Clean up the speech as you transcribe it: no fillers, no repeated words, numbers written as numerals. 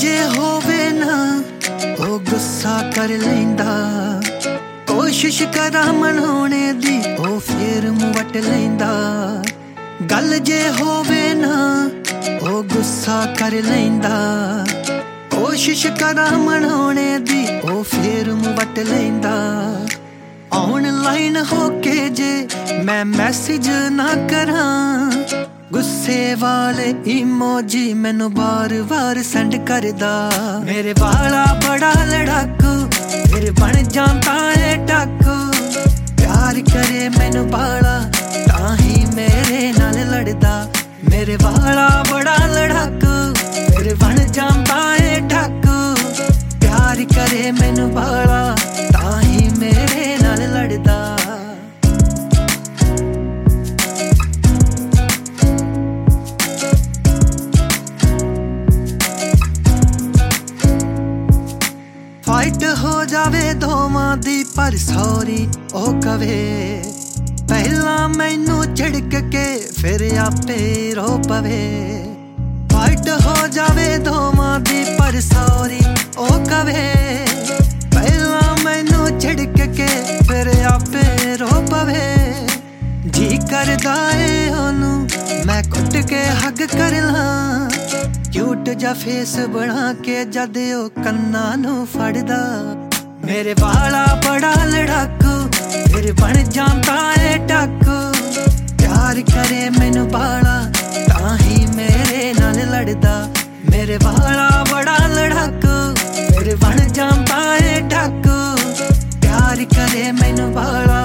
जे होवे ना ओ गुस्सा कर लैंदा, कोशिश करा मनाने दी ओ फिर मुँह वट लैंदा। गल जे होवे ना ओ गुस्सा कर लैंदा, कोशिश करा मनाने दी ओ फिर मुँह वट लैंदा। ऑनलाइन होके जे मैं मैसेज ना करा, गुस्से वाले इमोजी मैनू बार बार सेंड करदा। मेरे वाला बड़ा लड़ाकू फिर बन जाता है टाकू, प्यार करे मैनू बाला ताही मेरे नाल लड़दा। मेरे वाला बड़ा लड़ाकू फिर बन जाता है टाकू, प्यार करे मैनू बाला ताही मेरे नाल लड़दा। फाइट हो जावे दोवां दी पर सॉरी ओ कवे, पहला मैनू झिड़क के फिर आपे रो पवे। फाइट हो जावे दोवां दी पर सॉरी ओ कवे, पहला मैनू झिड़क के फिर आपे रो पवे। जी करदा ए ओनू मैं कुट के हग कर ला, क्यूट जा फेस बना के जद ओ कन्ना नू फड़दा। मेरे वाला बड़ा लड़ाकू फिर बन जाता है टाकू, प्यार करे मैनू बाला ताही मेरे नाल लड़दा। मेरे वाला बड़ा लड़ाकू फिर बन जाता है टाकू, प्यार करे मैनू बाला